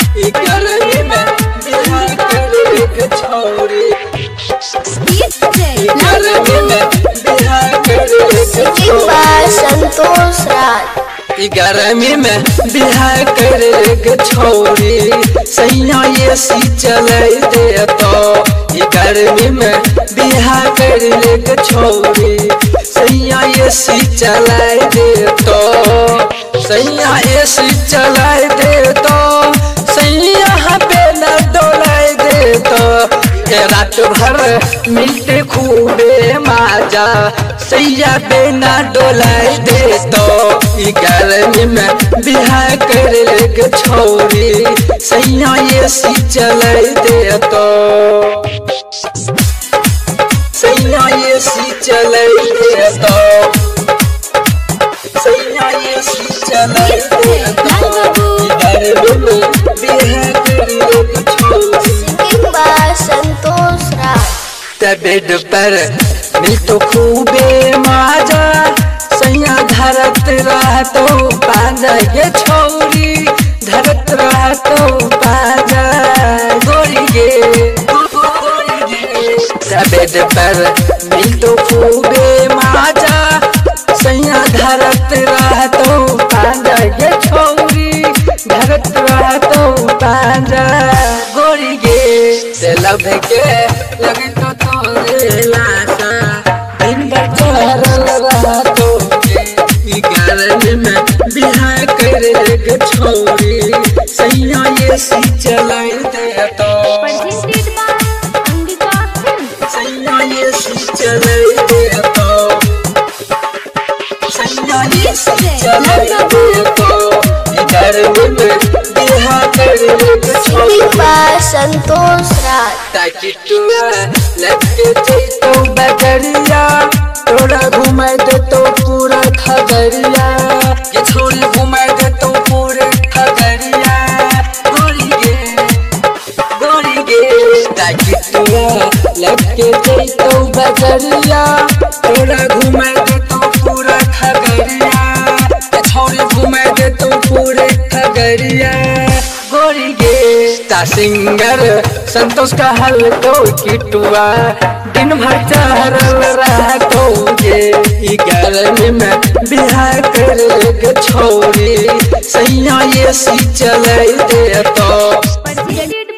गर्मी में बिहार करे के छोरी गर्मी में बिहार करे के छोरी संतोष राज गर्मी में बिहार करे के छोरी सैया एसी चले दे तो गर्मी में बिहार करे के छोरी सैया एसी चलाए दे तो सैया एसी चलाए दे तो सैया पे न डोलाए दे तो रात भर मिलते खूबे माजा सैया बेना डोलाए दे तो गर्मी में बिहार करे के छोरी सैया एसी चलाए दे तो सैया एसी चलाए दे तो सैया एसी चलाए दे तो गर्मी में बिहार करे के छोरी संतोष राज बेड पर मिल तो खूबे माजा सैया धरत रह तो पाजा ये छोरी धरत रह तो पाजा गोरी गे बेड पर मिल तो खूबे माजा सैया धरत रह तो पाजा ये छोरी धरत रह तो पाजा गोरी गे लब के लगे तो तोरे लाशा दिन भर चढ़ल रहा तो गर्मी में बिहार करे के छोरी सैया एसी चलाए दे तो सैया एसी चलाए दे तो सैया एसी चलाए दे तो गर्मी में बिहार करे के छोरी संतोष राज ताकि लगे तो बजरिया थोड़ा घुमाए दे तो पूरा खगड़िया ये छोरी घुमाए दे तो पूरे खगड़िया गोरी गे ताकि लगे तो बजरिया थोड़ा घुमाए दे तो पूरा खगड़िया ये छोरी घुमाए दे तो पूरे खगड़िया गोरी गे सिंगर संतोष का हल तो किटुआ दिन भर चढ़ल रहा तो ये गर्मी में बिहार करे के छोरी सैया एसी चले दे तो